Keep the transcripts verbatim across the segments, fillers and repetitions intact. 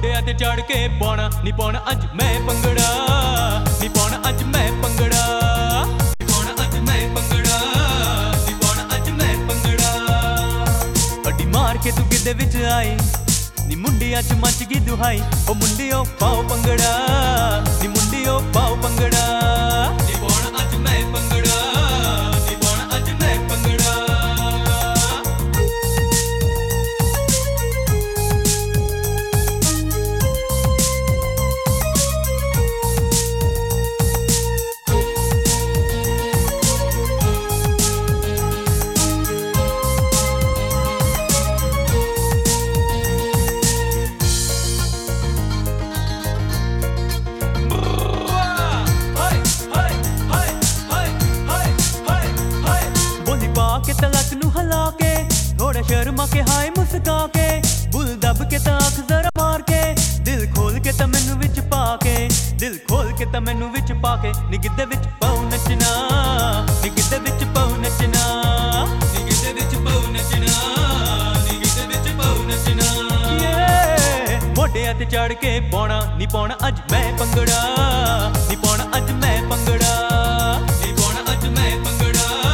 ਮੋਢਿਆਂ ਤੇ ਚੜ ਕੇ ਪਾਉਣਾ ਨੀ ਪਾਉਣਾ ਅੱਜ ਮੈਂ ਭੰਗੜਾ ਨੀ ਪਾਉਣਾ ਅੱਜ ਮੈਂ ਭੰਗੜਾ ਨੀ ਪਾਉਣਾ ਅੱਜ ਮੈਂ ਭੰਗੜਾ ਨੀ ਪਾਉਣਾ ਅੱਜ ਮੈਂ ਭੰਗੜਾ। ਅੱਡੀ ਮਾਰ ਕੇ ਤੂੰ ਕਿਦੇ ਵਿੱਚ ਆਈ ਨੀ ਮੁੰਡਿਆਂ ਚ ਮੱਚ ਗਈ ਦੁਹਾਈ ਉਹ ਮੁੰਡਿਓ ਪਾਓ ਭੰਗੜਾ ਨੀ ਮੁੰਡਿਓ ਪਾਓ ਭੰਗੜਾ ਨੀ ਪਾਉਣਾ ਅੱਜ ਮੈਂ ਭੰਗੜਾ ਨੀ ਪਾਉਣਾ ਅੱਜ ਮੈਂ ਭੰਗੜਾ। के तलक नू हला के थोड़ा शर्मा के हाय मुस्का के बुल दब के ताख जरा मार के दिल खोल के ता मैनू विच पा के दिल खोल के ता मैनू विच पा के नी गिद्दे विच पाऊ नचना नी गिद्दे विच पाऊ नचना नी गिद्दे विच पाऊ नचना नी गिद्दे विच पाऊ नचना। मोढियां ते चढ़ के पाउणा नी पाउणा अज मैं भंगड़ा नी पाउणा अज मैं भंगड़ा नी पाउणा अज मैं भंगड़ा।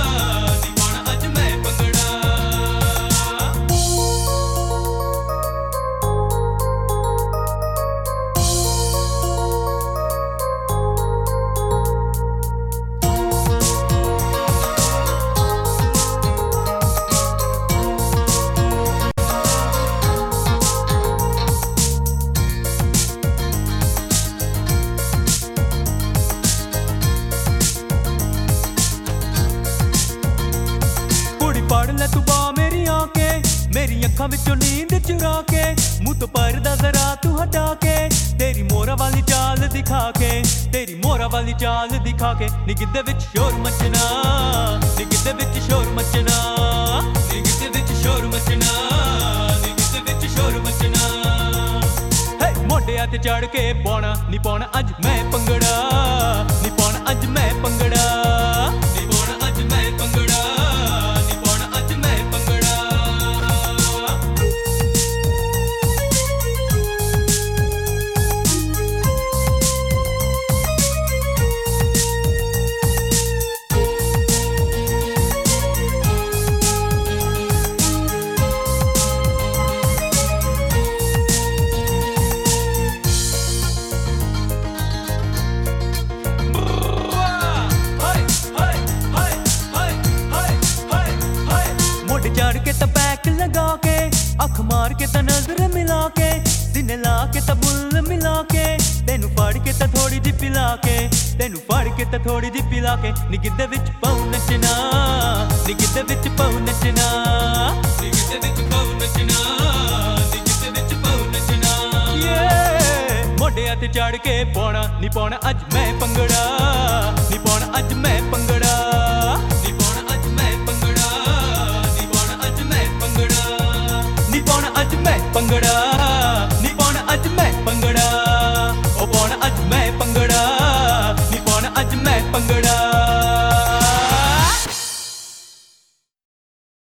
पढ़ ले तू बा मेरी आंखें मेरी अखां विचों नींद चुरा के मुंह तो पर्दा जरा तू हटा के तेरी मोरा वाली चाल दिखा के तेरी मोरा वाली चाल दिखा के नी गिद्दे विच शोर मचना नी गिद्दे विच शोर मचना नी गिद्दे विच शोर मचना नी गिद्दे विच शोर मचना। हे मोढियां ते चढ़ के पाउणा नी पाउणा अज मैं भंगड़ा नी पाउणा अज मैं भंगड़ा नी पाउणा अज मैं भंगड़ा। चढ़ के ता बैक लगा के अख मार के ता नजर मिला के सीने ला के ता बुल मिला के तेनू फड़ के ता थोड़ी जी पिला के तेनू फड़ के ता थोड़ी जी पिला के नी गिद्दे विच पाऊ नचना नी गिद्दे विच पाऊ नचना नी गिद्दे विच पाऊ नचना नी गिद्दे विच पाऊ नचना। मोढियां ते चढ़ के पाउणा नी पाउणा अज मैं भंगड़ा